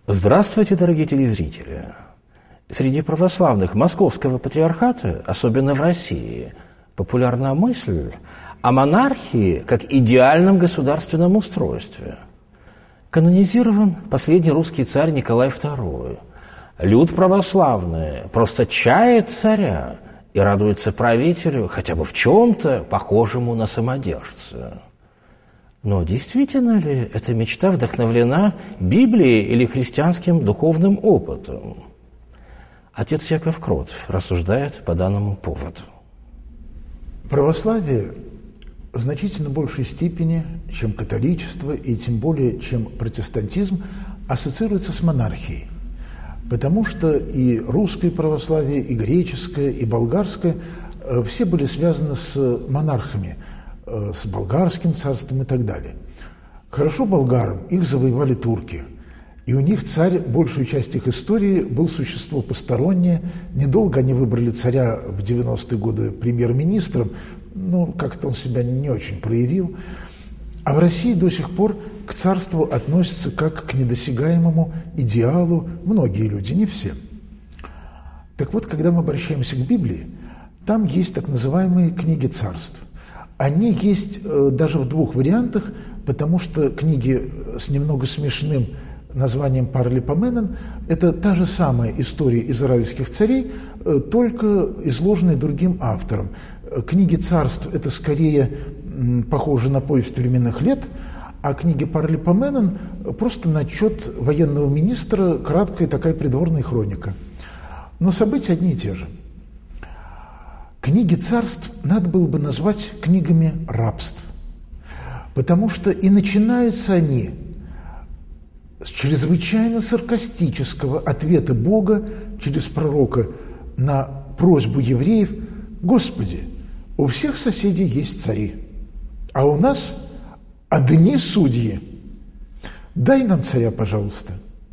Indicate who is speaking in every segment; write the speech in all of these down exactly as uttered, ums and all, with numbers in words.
Speaker 1: Здравствуйте, дорогие телезрители! Среди православных Московского патриархата, особенно в России, популярна мысль о монархии как идеальном государственном устройстве. Канонизирован последний русский царь Николай второй. Люд православный просто чает царя и радуется правителю хотя бы в чем-то похожему на самодержца. Но действительно ли эта мечта вдохновлена Библией или христианским духовным опытом? Отец Яков Кротов рассуждает по данному поводу.
Speaker 2: Православие в значительно большей степени, чем католичество и тем более, чем протестантизм, ассоциируется с монархией. Потому что и русское православие, и греческое, и болгарское все были связаны с монархами, с болгарским царством и так далее. Хорошо болгарам, их завоевали турки. И у них царь, большую часть их истории, был существо постороннее. Недолго они выбрали царя в девяностые годы премьер-министром, но как-то он себя не очень проявил. А в России до сих пор к царству относятся как к недосягаемому идеалу многие люди, не все. Так вот, когда мы обращаемся к Библии, там есть так называемые книги царств. Они есть э, даже в двух вариантах, потому что книги с немного смешным названием «Паралипоменон» – это та же самая история израильских царей, э, только изложенная другим автором. Книги царств – это скорее м, похоже на повесть временных лет, а книги «Паралипоменон» – просто на отчет военного министра, краткая такая придворная хроника. Но события одни и те же. Книги царств надо было бы назвать книгами рабств, потому что и начинаются они с чрезвычайно саркастического ответа Бога через пророка на просьбу евреев: «Господи, у всех соседей есть цари, а у нас одни судьи. Дай нам царя, пожалуйста».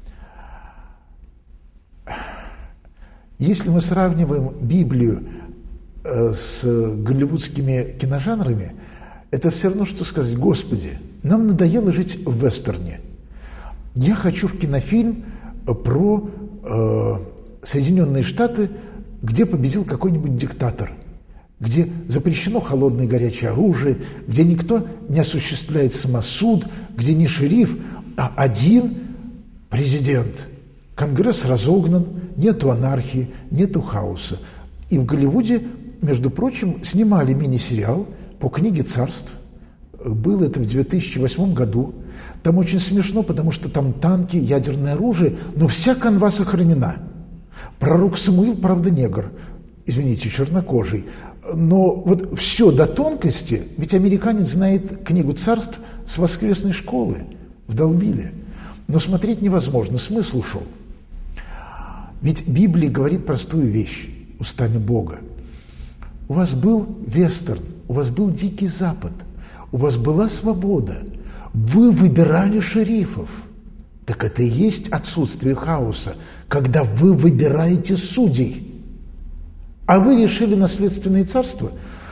Speaker 2: Если мы сравниваем Библию с голливудскими киножанрами, это все равно, что сказать: «Господи, нам надоело жить в вестерне. Я хочу в кинофильм про э, Соединенные Штаты, где победил какой-нибудь диктатор, где запрещено холодное и горячее оружие, где никто не осуществляет самосуд, где не шериф, а один президент. Конгресс разогнан, нету анархии, нету хаоса». И в Голливуде, между прочим, снимали мини-сериал по книге царств. Было это в две тысячи восьмом году. Там очень смешно, потому что там танки, ядерное оружие, но вся канва сохранена. Пророк Самуил, правда, негр, извините, чернокожий. Но вот все до тонкости, ведь американец знает книгу царств с воскресной школы, вдолбили. Но смотреть невозможно, смысл ушел. Ведь Библия говорит простую вещь устами Бога. У вас был вестерн, у вас был Дикий Запад, у вас была свобода. Вы выбирали шерифов. Так это и есть отсутствие хаоса, когда вы выбираете судей. А вы решили наследственное царство?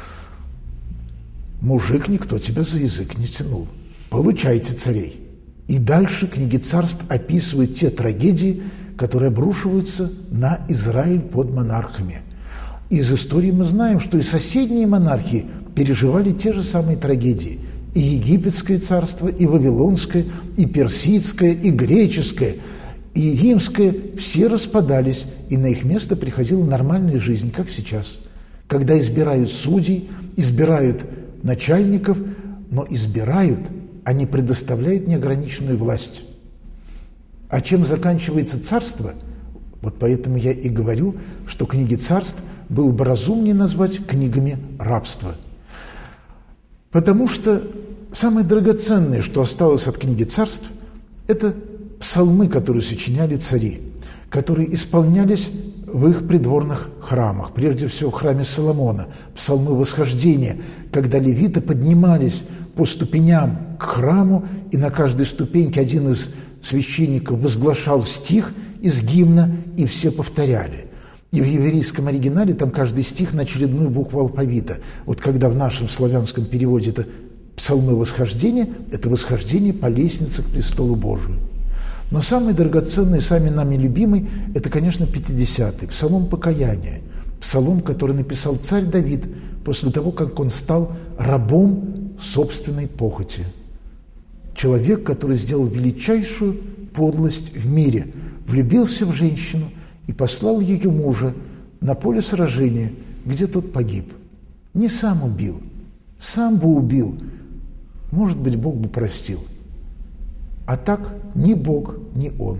Speaker 2: Мужик, никто тебя за язык не тянул. Получайте царей. И дальше книги царств описывают те трагедии, которые обрушиваются на Израиль под монархами. Из истории мы знаем, что и соседние монархии переживали те же самые трагедии. И египетское царство, и вавилонское, и персидское, и греческое, и римское – все распадались, и на их место приходила нормальная жизнь, как сейчас, когда избирают судей, избирают начальников, но избирают, а не предоставляют неограниченную власть. А чем заканчивается царство? Вот поэтому я и говорю, что книги царств было бы разумнее назвать книгами рабства. Потому что самое драгоценное, что осталось от книги царств, это псалмы, которые сочиняли цари, которые исполнялись в их придворных храмах, прежде всего в храме Соломона, псалмы восхождения, когда левиты поднимались по ступеням к храму, и на каждой ступеньке один из священников возглашал стих из гимна, и все повторяли. И в еврейском оригинале там каждый стих на очередную букву алфавита. Вот когда в нашем славянском переводе это псалмы восхождения, это восхождение по лестнице к престолу Божию. Но самый драгоценный, самый нами любимый – это, конечно, пятидесятый, псалом покаяния. Псалом, который написал царь Давид после того, как он стал рабом собственной похоти. Человек, который сделал величайшую подлость в мире, влюбился в женщину и послал ее мужа на поле сражения, где тот погиб. Не сам убил, сам бы убил. Может быть, Бог бы простил. А так ни Бог, ни он.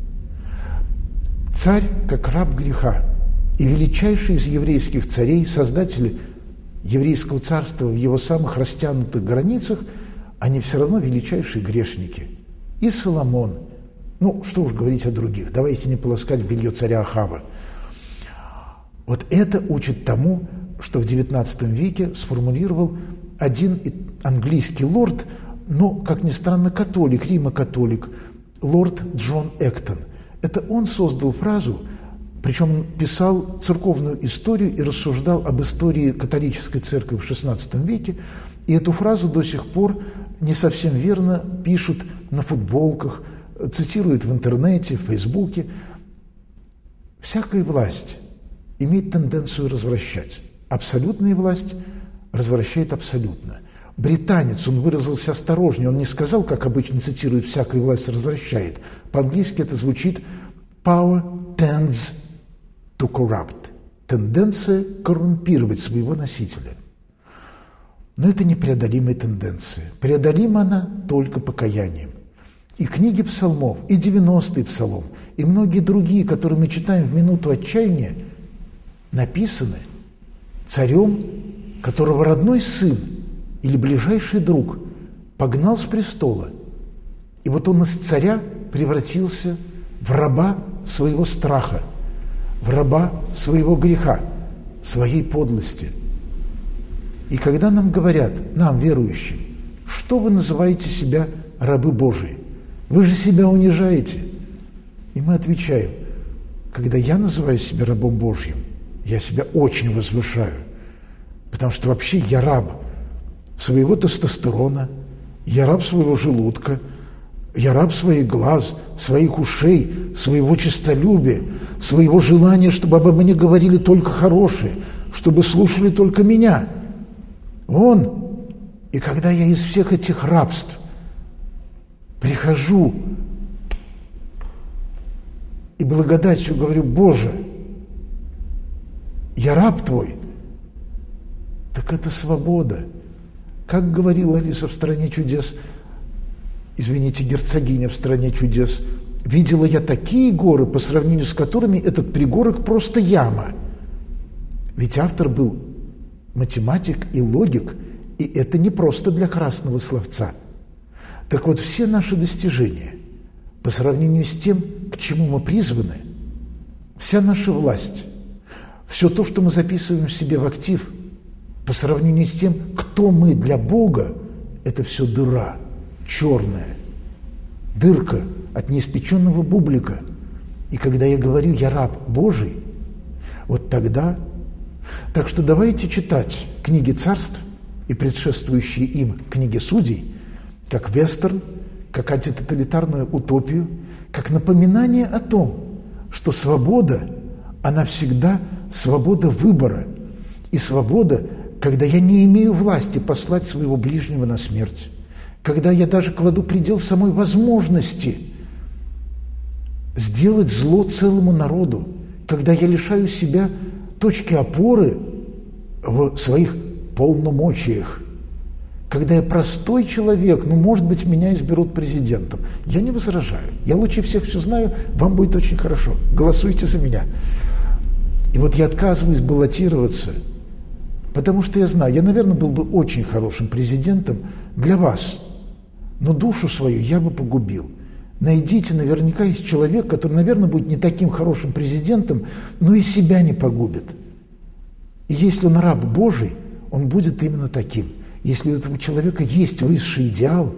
Speaker 2: Царь, как раб греха, и величайший из еврейских царей, создатели еврейского царства в его самых растянутых границах, они все равно величайшие грешники. И Соломон, ну, что уж говорить о других, давайте не полоскать белье царя Ахава. Вот это учит тому, что в девятнадцатом веке сформулировал один английский лорд, но, как ни странно, католик, римо-католик, лорд Джон Эктон. Это он создал фразу, причем он писал церковную историю и рассуждал об истории католической церкви в шестнадцатом веке, и эту фразу до сих пор не совсем верно пишут на футболках, цитируют в интернете, в Фейсбуке. Всякая власть имеет тенденцию развращать. Абсолютная власть развращает абсолютно. Британец, он выразился осторожнее, он не сказал, как обычно цитируют, «всякая власть развращает». По-английски это звучит «power tends to corrupt». Тенденция коррумпировать своего носителя. Но это непреодолимая тенденция. Преодолима она только покаянием. И книги псалмов, и девяностый псалом, и многие другие, которые мы читаем в минуту отчаяния, написаны царем, которого родной сын или ближайший друг погнал с престола. И вот он из царя превратился в раба своего страха, в раба своего греха, своей подлости. И когда нам говорят, нам, верующим, что вы называете себя рабы Божии? Вы же себя унижаете. И мы отвечаем, когда я называю себя рабом Божьим, я себя очень возвышаю, потому что вообще я раб своего тестостерона, я раб своего желудка, я раб своих глаз, своих ушей, своего честолюбия, своего желания, чтобы обо мне говорили только хорошее, чтобы слушали только меня. Вон, и когда я из всех этих рабств прихожу и благодатью говорю, Боже, я раб Твой, так это свобода. Как говорила Алиса в «Стране чудес», извините, герцогиня в «Стране чудес», видела я такие горы, по сравнению с которыми этот пригорок просто яма. Ведь автор был математик и логик, и это не просто для красного словца. Так вот, все наши достижения, по сравнению с тем, к чему мы призваны, вся наша власть, все то, что мы записываем себе в актив, по сравнению с тем, кто мы для Бога, это все дыра, черная, дырка от неиспеченного бублика. И когда я говорю «я раб Божий», вот тогда... Так что давайте читать книги царств и предшествующие им книги судей, как вестерн, как антитоталитарную утопию, как напоминание о том, что свобода, она всегда свобода выбора и свобода, когда я не имею власти послать своего ближнего на смерть, когда я даже кладу предел самой возможности сделать зло целому народу, когда я лишаю себя точки опоры в своих полномочиях, когда я простой человек, ну, может быть, меня изберут президентом. Я не возражаю. Я лучше всех все знаю, вам будет очень хорошо. Голосуйте за меня. И вот я отказываюсь баллотироваться, потому что я знаю, я, наверное, был бы очень хорошим президентом для вас, но душу свою я бы погубил. Найдите, наверняка есть человек, который, наверное, будет не таким хорошим президентом, но и себя не погубит. И если он раб Божий, он будет именно таким. Если у этого человека есть высший идеал,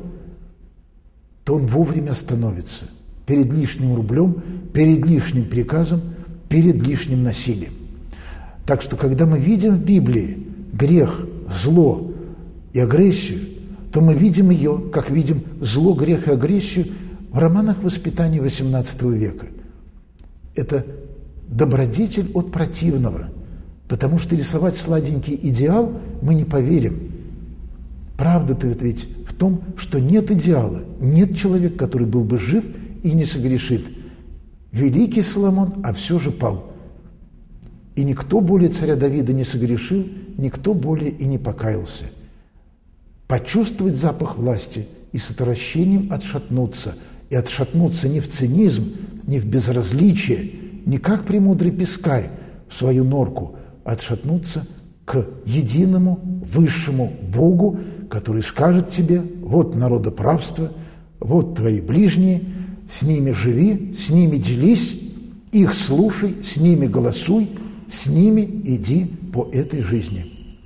Speaker 2: то он вовремя остановится перед лишним рублем, перед лишним приказом, перед лишним насилием. Так что, когда мы видим в Библии грех, зло и агрессию, то мы видим ее, как видим зло, грех и агрессию в романах воспитания восемнадцатого века. Это добродетель от противного, потому что рисовать сладенький идеал мы не поверим. Правда-то ведь в том, что нет идеала, нет человека, который был бы жив и не согрешит. Великий Соломон, а все же пал. И никто более царя Давида не согрешил, никто более и не покаялся. Почувствовать запах власти и с отвращением отшатнуться. И отшатнуться не в цинизм, не в безразличие, не как премудрый пескарь в свою норку, а отшатнуться к единому высшему Богу, который скажет тебе: вот народоправство, вот твои ближние, с ними живи, с ними делись, их слушай, с ними голосуй, с ними иди по этой жизни.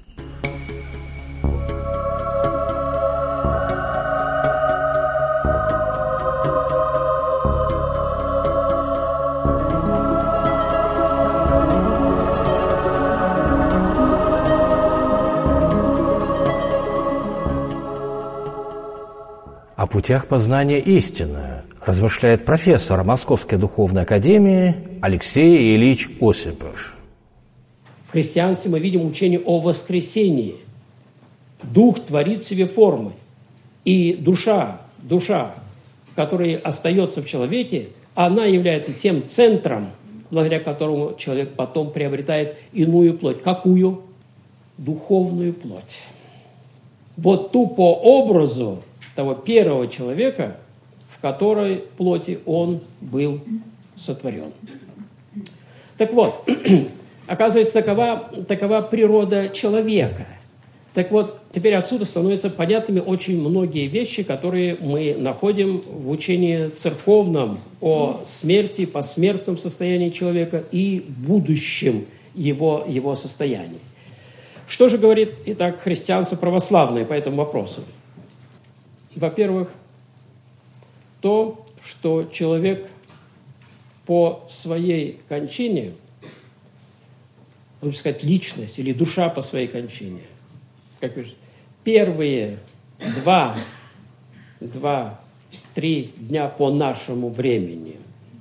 Speaker 1: О путях познания истины размышляет профессор Московской духовной академии Алексей Ильич Осипов.
Speaker 3: В христианстве мы видим учение о воскресении. Дух творит себе формы. И душа, душа, которая остается в человеке, она является тем центром, благодаря которому человек потом приобретает иную плоть. Какую? Духовную плоть. Вот ту по образу того первого человека, в которой плоти он был сотворен. Так вот, оказывается, такова, такова природа человека. Так вот, теперь отсюда становятся понятными очень многие вещи, которые мы находим в учении церковном о смерти, посмертном состоянии человека и будущем его, его состоянии. Что же говорит, итак, христианство православное по этому вопросу? Во-первых, то, что человек по своей кончине, лучше сказать, личность или душа по своей кончине, как пишет, первые два, два, три дня по нашему времени.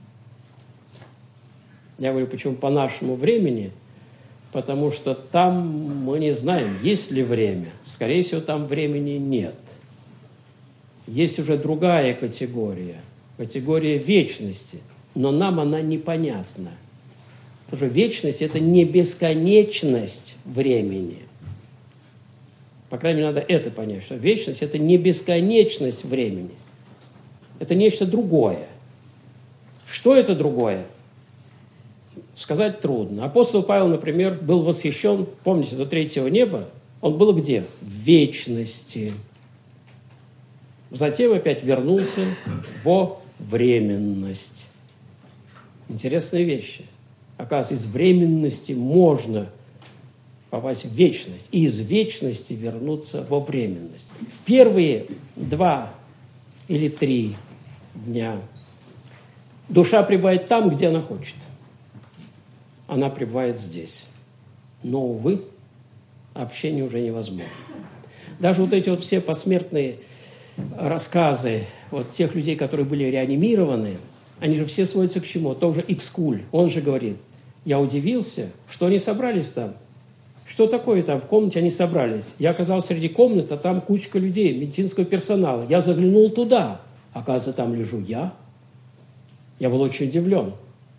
Speaker 3: Я говорю, почему по нашему времени? Потому что там мы не знаем, есть ли время. Скорее всего, там времени нет. Есть уже другая категория, категория вечности, но нам она непонятна. Потому что вечность – это не бесконечность времени. По крайней мере, надо это понять, что вечность – это не бесконечность времени. Это нечто другое. Что это другое? Сказать трудно. Апостол Павел, например, был восхищен, помните, до третьего неба. Он был где? В вечности. Затем опять вернулся во временность. Интересные вещи. Оказывается, из временности можно попасть в вечность. И из вечности вернуться во временность. В первые два или три дня душа пребывает там, где она хочет. Она пребывает здесь. Но, увы, общение уже невозможно. Даже вот эти вот все посмертные рассказы вот тех людей, которые были реанимированы, они же все сводятся к чему? Тоже Икскуль. Он же говорит, я удивился, что они собрались там. Что такое там в комнате они собрались? Я оказался среди комнат, а там кучка людей, медицинского персонала. Я заглянул туда. Оказывается, там лежу я. Я был очень удивлен.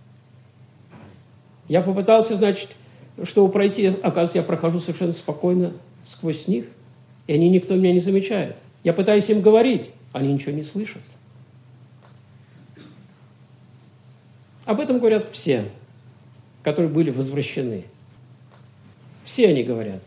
Speaker 3: Я попытался, значит, чтобы пройти, оказывается, я прохожу совершенно спокойно сквозь них, и они никто меня не замечает. Я пытаюсь им говорить, они ничего не слышат. Об этом говорят все, которые были возвращены. Все они говорят.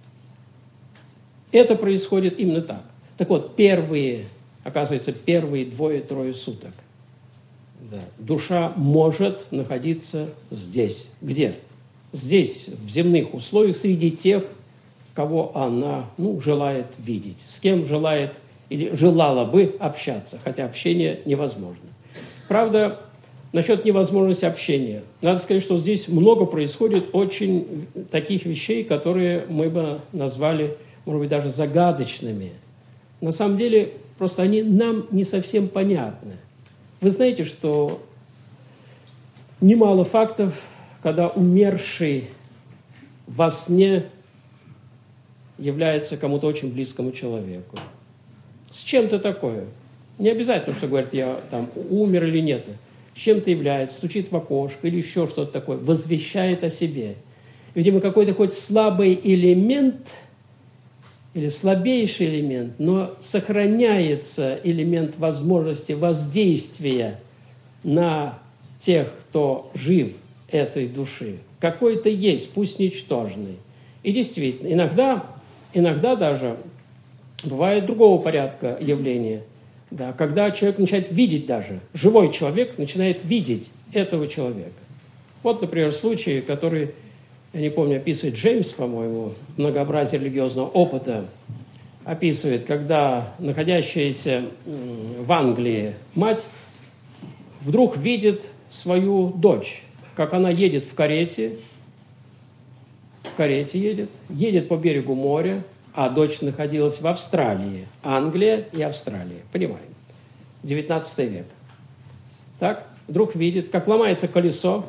Speaker 3: Это происходит именно так. Так вот, первые, оказывается, первые двое-трое суток да, душа может находиться здесь. Где? Здесь, в земных условиях, среди тех, кого она ну, желает видеть, с кем желает или желала бы общаться, хотя общение невозможно. Правда, насчет невозможности общения. Надо сказать, что здесь много происходит очень таких вещей, которые мы бы назвали, может быть, даже загадочными. На самом деле, просто они нам не совсем понятны. Вы знаете, что немало фактов, когда умерший во сне является кому-то очень близкому человеку. С чем-то такое. Не обязательно, что говорят, я там умер или нет. С чем-то является, стучит в окошко или еще что-то такое, возвещает о себе. Видимо, какой-то хоть слабый элемент или слабейший элемент, но сохраняется элемент возможности воздействия на тех, кто жив этой души. Какой-то есть, пусть ничтожный. И действительно, иногда, иногда даже бывает другого порядка явления, да, когда человек начинает видеть даже, живой человек начинает видеть этого человека. Вот, например, случай, который, я не помню, описывает Джеймс, по-моему, многообразие религиозного опыта, описывает, когда находящаяся в Англии мать вдруг видит свою дочь, как она едет в карете, в карете едет, едет по берегу моря, а дочь находилась в Австралии, Англия и Австралия, понимаем, девятнадцатый век. Так, вдруг видит, как ломается колесо,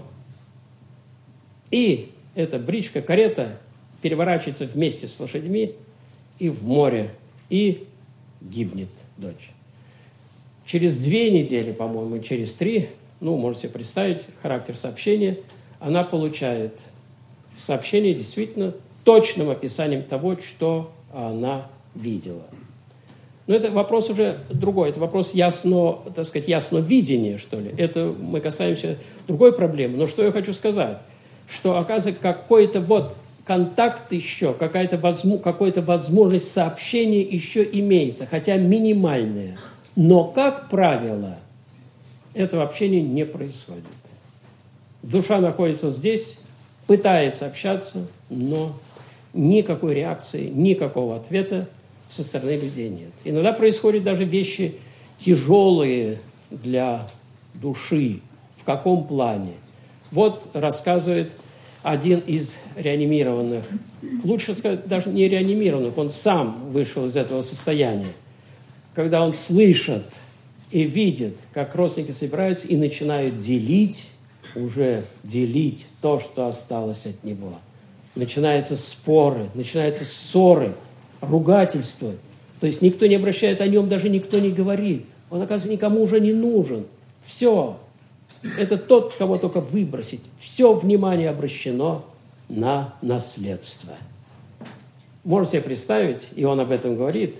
Speaker 3: и эта бричка, карета переворачивается вместе с лошадьми и в море, и гибнет дочь. Через две недели, по-моему, через три, ну, можете себе представить характер сообщения, она получает сообщение действительно точным описанием того, что она видела. Но это вопрос уже другой, это вопрос ясно, так сказать, ясновидения, что ли. Это мы касаемся другой проблемы. Но что я хочу сказать, что, оказывается, какой-то вот контакт еще, какая-то возму, какая-то возможность сообщения еще имеется, хотя минимальная. Но, как правило, этого общения не происходит. Душа находится здесь, пытается общаться, но никакой реакции, никакого ответа со стороны людей нет. Иногда происходят даже вещи тяжелые для души. В каком плане? Вот рассказывает один из реанимированных, лучше сказать, даже не реанимированных, он сам вышел из этого состояния, когда он слышит и видит, как родственники собираются и начинают делить, уже делить то, что осталось от него. Начинаются споры, начинаются ссоры, ругательства. То есть никто не обращает о нем, даже никто не говорит. Он, оказывается, никому уже не нужен. Все. Это тот, кого только выбросить. Все внимание обращено на наследство. Можете себе представить, и он об этом говорит,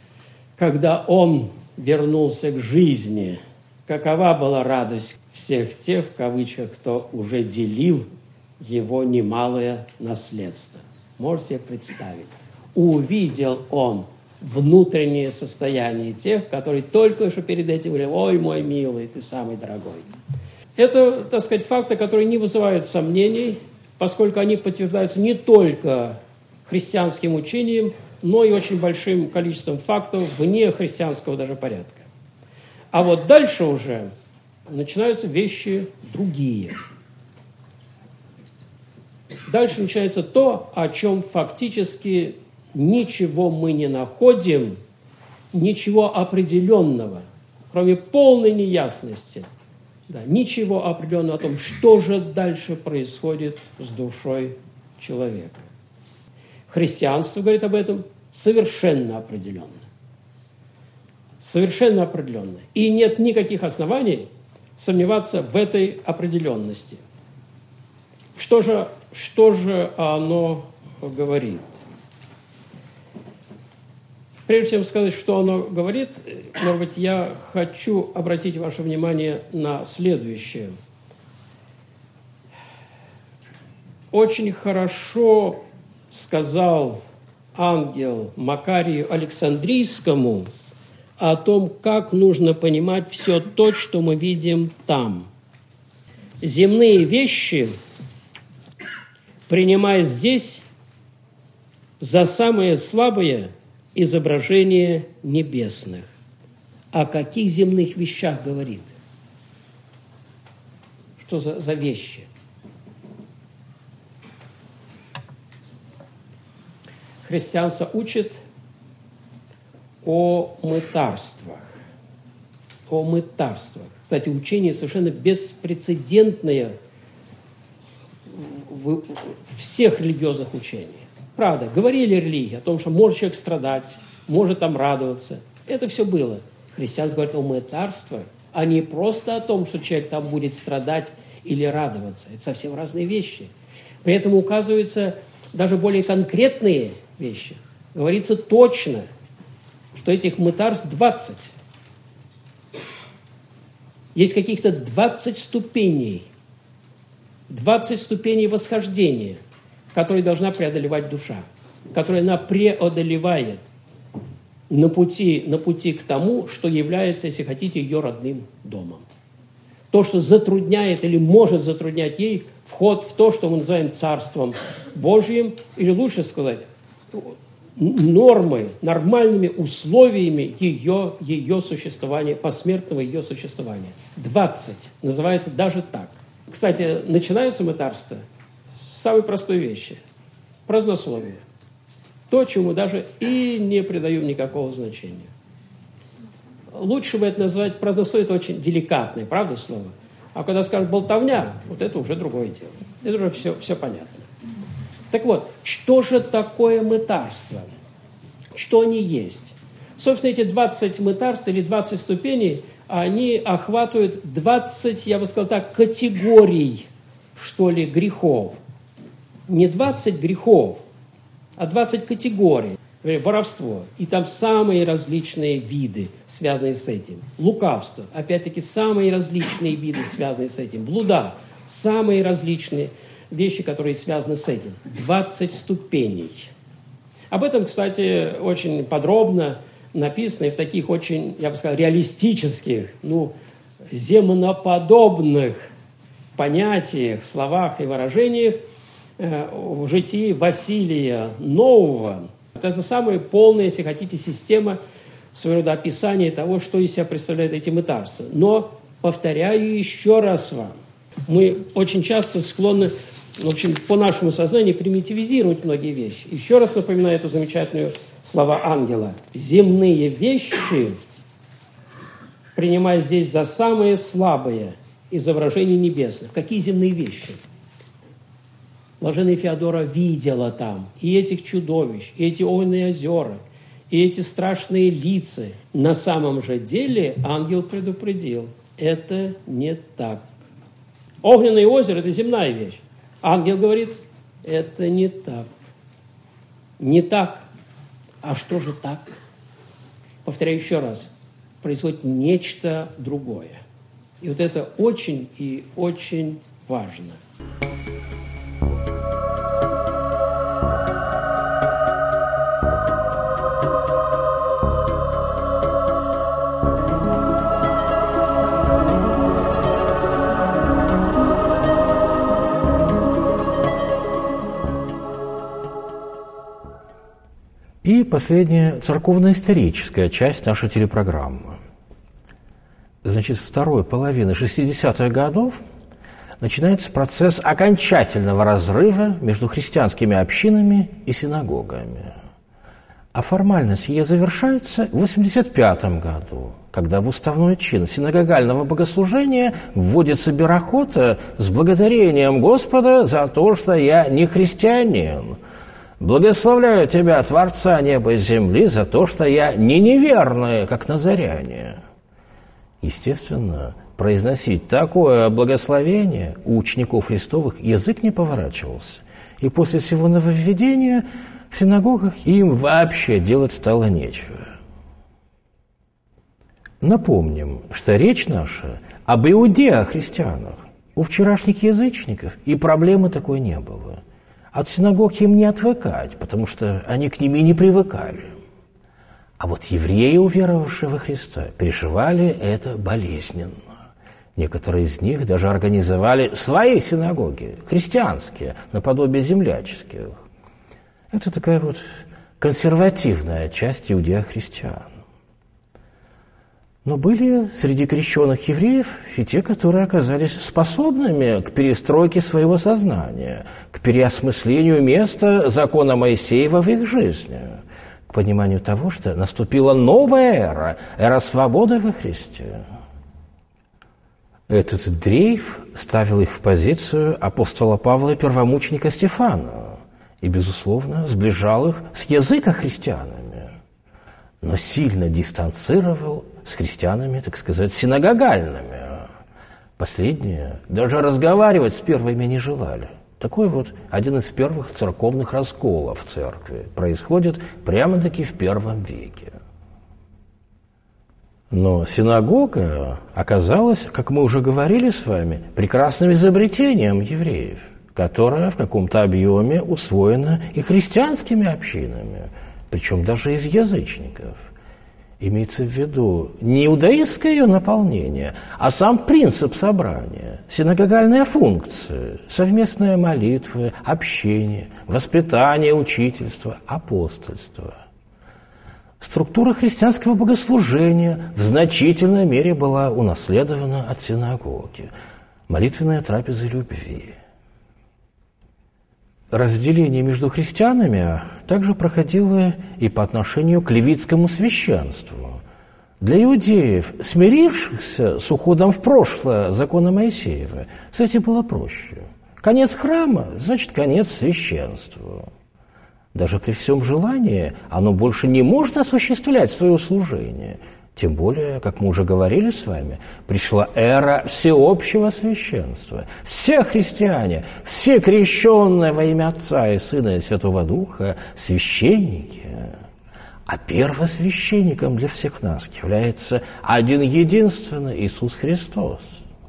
Speaker 3: когда он вернулся к жизни, какова была радость всех тех, в кавычках, кто уже делил его немалое наследство. Можете себе представить. Увидел он внутреннее состояние тех, которые только что перед этим говорили: «Ой, мой милый, ты самый дорогой». Это, так сказать, факты, которые не вызывают сомнений, поскольку они подтверждаются не только христианским учением, но и очень большим количеством фактов вне христианского даже порядка. А вот дальше уже начинаются вещи другие. Дальше начинается то, о чем фактически ничего мы не находим, ничего определенного, кроме полной неясности. Да, ничего определенного о том, что же дальше происходит с душой человека. Христианство говорит об этом совершенно определенно. Совершенно определенно. И нет никаких оснований сомневаться в этой определенности. Что же, что же оно говорит? Прежде чем сказать, что оно говорит, может быть, я хочу обратить ваше внимание на следующее. Очень хорошо сказал ангел Макарию Александрийскому о том, как нужно понимать все то, что мы видим там. Земные вещи принимая здесь за самые слабые изображения небесных. О каких земных вещах говорит? Что за, за вещи? Христианство учит о мытарствах. о мытарствах. Кстати, учение совершенно беспрецедентное в всех религиозных учениях. Правда, говорили религии о том, что может человек страдать, может там радоваться. Это все было. Христианство говорит о мытарствах, а не просто о том, что человек там будет страдать или радоваться. Это совсем разные вещи. При этом указываются даже более конкретные вещи. Говорится точно, что этих мытарств двадцать. Есть каких-то двадцать ступеней, двадцать ступеней восхождения, которые должна преодолевать душа, которые она преодолевает на пути, на пути к тому, что является, если хотите, ее родным домом. То, что затрудняет или может затруднять ей вход в то, что мы называем Царством Божьим, или лучше сказать, нормой, нормальными условиями ее, ее существования, посмертного ее существования. двадцать называется даже так. Кстати, начинаются мытарства с самой простой вещи – празднословие. То, чему мы даже и не придаем никакого значения. Лучше бы это назвать празднословие, это очень деликатное, правда, слово? А когда скажут болтовня, вот это уже другое дело. Это уже все, все понятно. Так вот, что же такое мытарство? Что они есть? Собственно, эти двадцать мытарств или двадцать ступеней, они охватывают двадцать, я бы сказал так, категорий, что ли, грехов. Не двадцать грехов, а двадцать категорий. Воровство. И там самые различные виды, связанные с этим. Лукавство. Опять-таки, самые различные виды, связанные с этим. Блуда. Самые различные вещи, которые связаны с этим. двадцать ступеней. Об этом, кстати, очень подробно написано и в таких очень, я бы сказал, реалистических, ну, земноподобных понятиях, словах и выражениях э, в житии Василия Нового. Это самая полная, если хотите, система своего рода описания того, что из себя представляют эти мытарства. Но, повторяю еще раз вам, мы очень часто склонны, в общем, по нашему сознанию примитивизировать многие вещи. Еще раз напоминаю эту замечательную слова ангела. Земные вещи принимая здесь за самые слабые изображения небесных. Какие земные вещи? Блаженная Феодора видела там и этих чудовищ, и эти огненные озера, и эти страшные лица. На самом же деле ангел предупредил, это не так. Огненное озеро – это земная вещь. Ангел говорит, это не так. Не так. А что же так? Повторяю еще раз. Происходит нечто другое. И вот это очень и очень важно.
Speaker 1: И последняя церковно-историческая часть нашей телепрограммы. Значит, с второй половины шестидесятых годов начинается процесс окончательного разрыва между христианскими общинами и синагогами. А формально сие завершается в восемьдесят пятом году, когда в уставной чин синагогального богослужения вводится берахота с благодарением Господа за то, что я не христианин. Благословляю тебя, Творца неба и земли, за то, что я не неверный, как назаряне. Естественно, произносить такое благословение у учеников Христовых язык не поворачивался. И после сего нововведения в синагогах им вообще делать стало нечего. Напомним, что речь наша об иудео-христианах. У вчерашних язычников и проблемы такой не было. От синагог им не отвыкать, потому что они к ним и не привыкали. А вот евреи, уверовавшие во Христа, переживали это болезненно. Некоторые из них даже организовали свои синагоги, христианские, наподобие земляческих. Это такая вот консервативная часть иудео-христиан. Но были среди крещенных евреев и те, которые оказались способными к перестройке своего сознания, к переосмыслению места закона Моисеева в их жизни, к пониманию того, что наступила новая эра, эра свободы во Христе. Этот дрейф ставил их в позицию апостола Павла и первомученика Стефана и, безусловно, сближал их с языкохристианами, но сильно дистанцировал с христианами, так сказать, синагогальными. Последние даже разговаривать с первыми не желали. Такой вот один из первых церковных расколов в церкви происходит прямо-таки в первом веке. Но синагога оказалась, как мы уже говорили с вами, прекрасным изобретением евреев, которое в каком-то объеме усвоено и христианскими общинами, причем даже из язычников. Имеется в виду не иудаистское ее наполнение, а сам принцип собрания, синагогальная функция, совместная молитва, общение, воспитание, учительство, апостольство. Структура христианского богослужения в значительной мере была унаследована от синагоги. Молитвенная трапеза любви. Разделение между христианами также проходило и по отношению к левитскому священству. Для иудеев, смирившихся с уходом в прошлое закона Моисеева, с этим было проще. Конец храма – значит, конец священству. Даже при всем желании оно больше не может осуществлять свое служение. Тем более, как мы уже говорили с вами, пришла эра всеобщего священства. Все христиане, все крещенные во имя Отца и Сына и Святого Духа священники. А первосвященником для всех нас является один единственный Иисус Христос.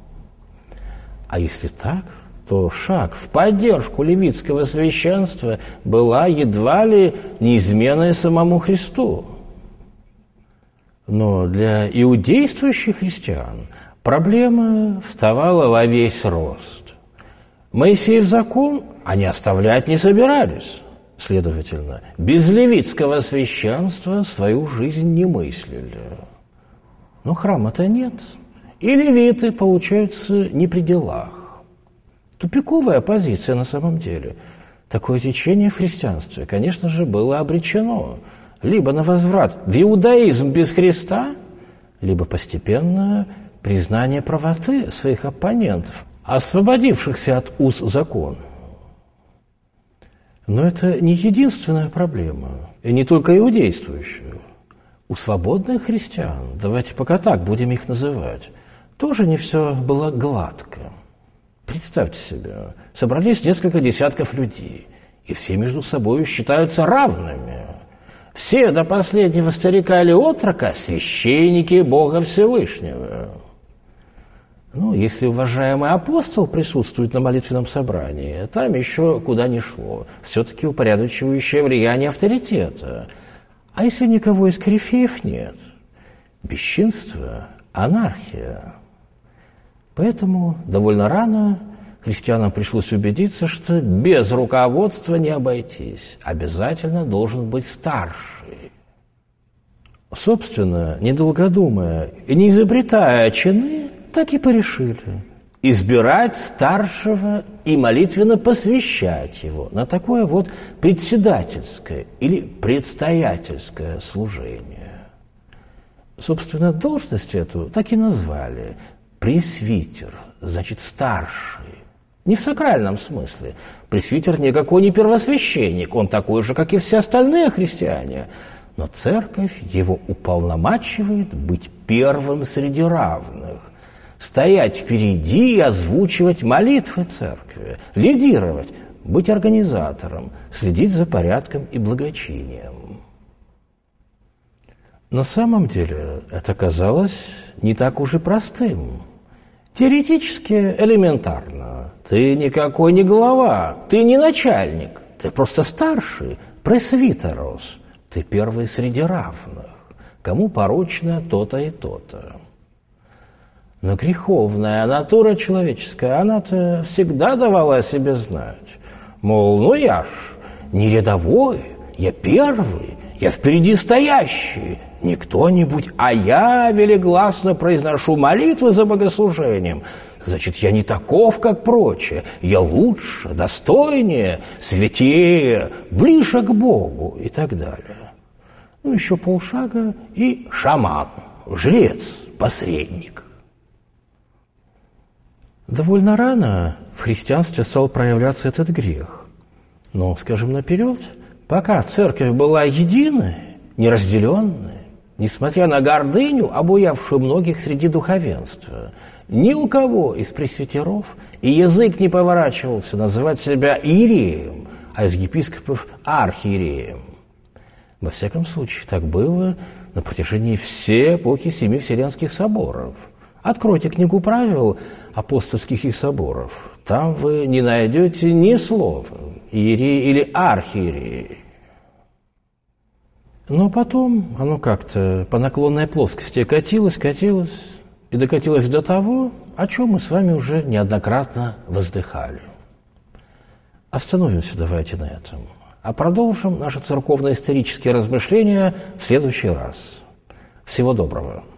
Speaker 1: А если так, то шаг в поддержку левитского священства была едва ли неизменной самому Христу. Но для иудействующих христиан проблема вставала во весь рост. Моисеев закон они оставлять не собирались. Следовательно, без левитского священства свою жизнь не мыслили. Но храма-то нет, и левиты, получаются, не при делах. Тупиковая позиция на самом деле. Такое течение в христианстве, конечно же, было обречено либо на возврат в иудаизм без Христа, либо постепенное признание правоты своих оппонентов, освободившихся от уз закона. Но это не единственная проблема, и не только иудействующая. У свободных христиан, давайте пока так будем их называть, тоже не все было гладко. Представьте себе, собрались несколько десятков людей, и все между собой считаются равными. Все до последнего старика или отрока священники Бога Всевышнего. Ну, если уважаемый апостол присутствует на молитвенном собрании, там еще куда ни шло. Все-таки упорядочивающее влияние авторитета. А если никого из корифеев нет? Бесчинство, анархия. Поэтому довольно рано христианам пришлось убедиться, что без руководства не обойтись. Обязательно должен быть старший. Собственно, недолго думая и не изобретая чины, так и порешили. Избирать старшего и молитвенно посвящать его на такое вот председательское или предстоятельское служение. Собственно, должность эту так и назвали – пресвитер, значит, старший. Не в сакральном смысле. Пресвитер никакой не первосвященник, он такой же, как и все остальные христиане. Но церковь его уполномачивает быть первым среди равных, стоять впереди и озвучивать молитвы церкви, лидировать, быть организатором, следить за порядком и благочинием. На самом деле это казалось не так уж и простым. Теоретически элементарно. Ты никакой не глава, ты не начальник, ты просто старший, пресвитерос, ты первый среди равных. Кому порочно то-то и то-то. Но греховная натура человеческая, она-то всегда давала о себе знать. Мол, ну я ж не рядовой, я первый, я впереди стоящий, не кто-нибудь, а я велигласно произношу молитвы за богослужением. Значит, я не таков, как прочие, я лучше, достойнее, святее, ближе к Богу и так далее. Ну, еще полшага и шаман, жрец, посредник. Довольно рано в христианстве стал проявляться этот грех. Но, скажем наперед, пока церковь была единой, неразделенной, несмотря на гордыню, обуявшую многих среди духовенства, ни у кого из пресвитеров и язык не поворачивался называть себя иереем, а из епископов архиереем. Во всяком случае, так было на протяжении всей эпохи семи Вселенских соборов. Откройте книгу правил апостольских и соборов. Там вы не найдете ни слова иерей или архиерей. Но потом оно как-то по наклонной плоскости катилось, катилось и докатилось до того, о чем мы с вами уже неоднократно воздыхали. Остановимся давайте на этом, а продолжим наши церковно-исторические размышления в следующий раз. Всего доброго.